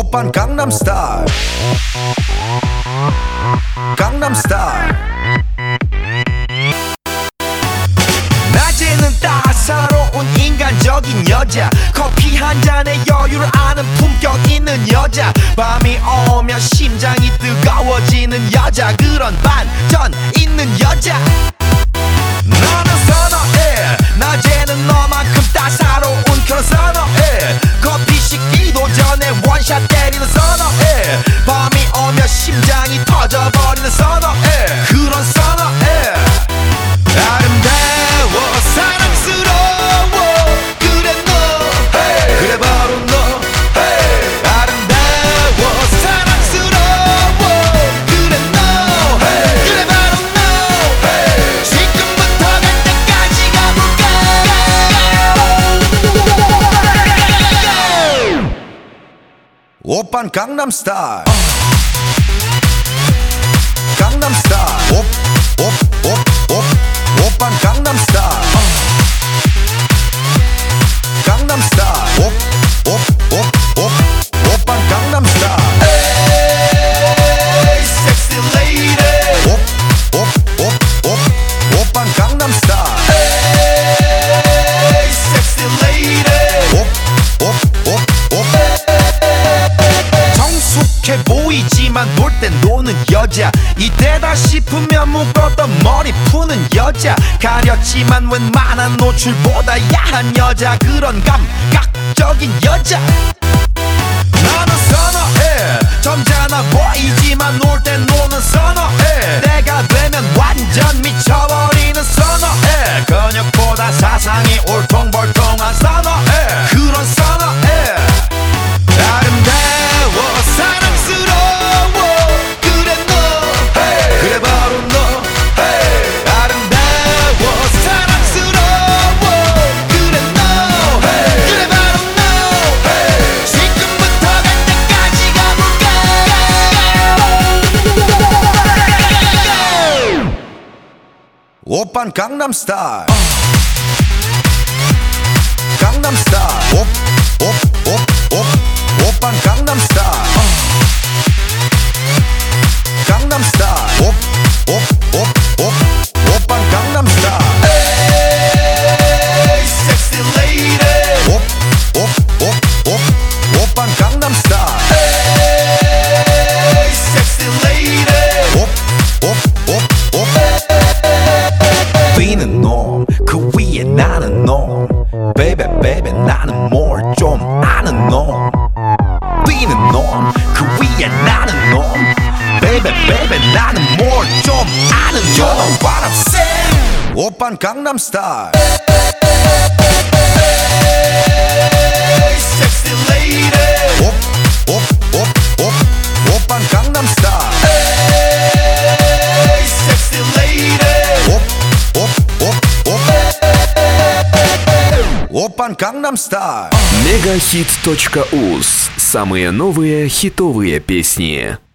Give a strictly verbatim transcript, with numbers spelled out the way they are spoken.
오빤 강남스타일 강남스타일 낮에는 따사로운 인간적인 여자 커피 한 잔에 여유를 아는 품격 있는 여자 밤이 오면 심장이 뜨거워지는 여자 그런 반전 있는 여자 나는 선어해 낮에는 너만큼 따사로운 그런 선어해 커피 식기도 전에 원샷 때리는 선어해 밤이 오면 심장이 터져버리는 선어해 그런 선어해 아름다워 사랑스러워 그래 너 hey. 그래 바로 너 hey. 아름다워 사랑스러워 그래 너 hey. 그래 바로 너 hey. 지금부터 갈 때까지 가볼까 오빤 강남스타일 강남스타일 오, 오, 오, 오, 오빤 강남스타일 강남스타일 오, 오, 오, 오, 오빤 강남스타일 에이 섹시 레이디 오, 오, 오, 오, 오빤 강남스타일 에이 섹시 레이디 오, 오, 오, 오 성숙해 보이지만 놀 땐 노는 여자 이때다 싶으면 묶었던 머리 푸는 여자 가렸지만 웬만한 노출보다 야한 여자 그런 감각적인 여자 나는 선어해 점잖아 보이지만 놀 땐 노는 선어해 내가 되면 완전 미쳐버리는 선어해 근육보다 사상이 울퉁불퉁한 선어해 그런 선어해 아름다워 사랑스러워 그래 너 hey. 그래 바로 너 hey. 아름다워 사랑스러워 그래 너 hey. 그래 바로 너 hey. 지금부터 갈 때까지 가볼까 오빤 강남스타일 강남스타일 오, 오, 오, 오, 오빤 강남스타일 강남스타일 오, 오, 오, 오, 오빤 강남스타일 에이 섹시 레이디 오, 오, 오, 오, 오빤 강남스타일 에이 섹시 레이디 오, 오, 오, 오 뛰는 놈 그 위에 나는 놈 베이베 베이베 나는 뭘 좀 아는 놈 뛰는 놈 그 위에 나는 놈 베이베 베이베 나는 뭘 좀 아는 놈 You know what I'm saying 오빤 강남스타일 Hey sexy lady 오, 오, 오, 오, 오빤 강남스타일 Hey sexy lady 오, 오, 오, 오, 오빤 강남스타일 мегахит точка уз. Самые новые хитовые песни.